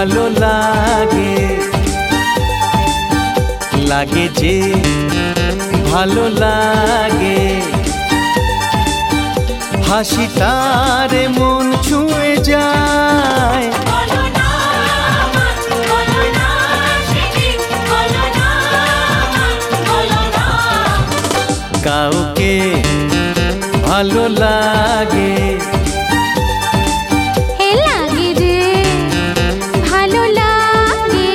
ভালো লাগে, লাগে যে ভালো লাগে। হাসি তার মন ছুঁয়ে যায়, কাউকে ভালো লাগে, লাগে রে ভালো লাগে।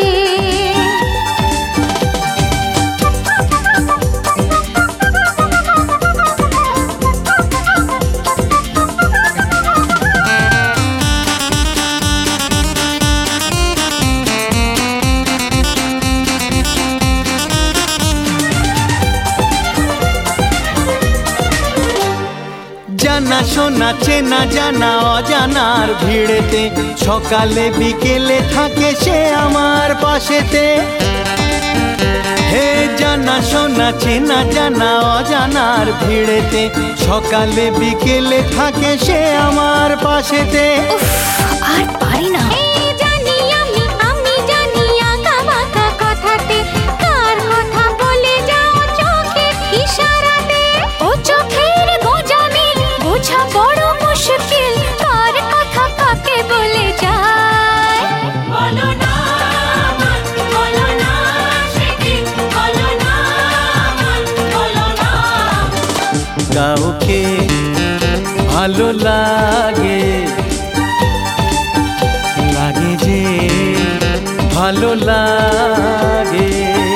জানা শোনা চেনা জানা অজানার ভিড়েতে, সকালে বিকেলে থাকে সে আমার পাশেতে। হে জানা শোনা চেনা জানা অজানার ভিড়েতে, সকালে বিকেলে থাকে সে আমার পাশেতে। আর পারি না। কাউকে ভালো লাগে, লাগে যে ভালো লাগে।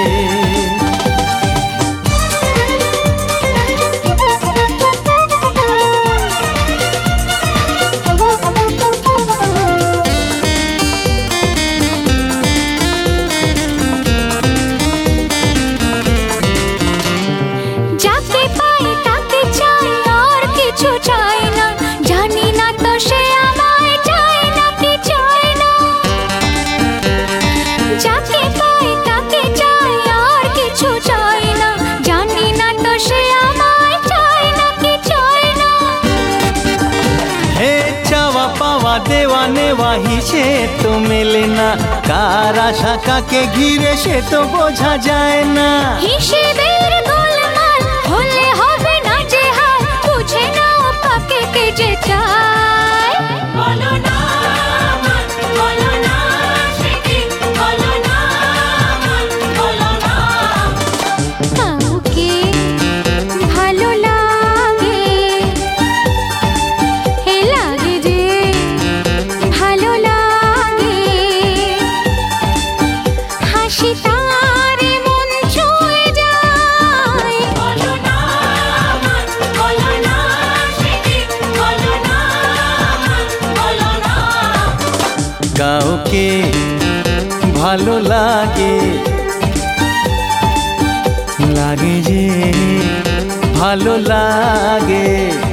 দেওয়া নেওয়া হিসেব তো মেলে না, কার আশা কাকে ঘিরে সে তো বোঝা যায় না। হিসেবের গোলমাল হলে হবে না যে হাল, বুঝে নাও কাকে কে যে চায়। বলো না বলো না সেটি বলো না বলো না। কাউকে ভালো লাগে, হে লাগে যে ভালো লাগে। হাসি তার মন ছুঁয়ে যায়, বলো না বলো না সেটি বলো না বলো না। কাউকে ভালো লাগে, লাগে যে ভালো লাগে।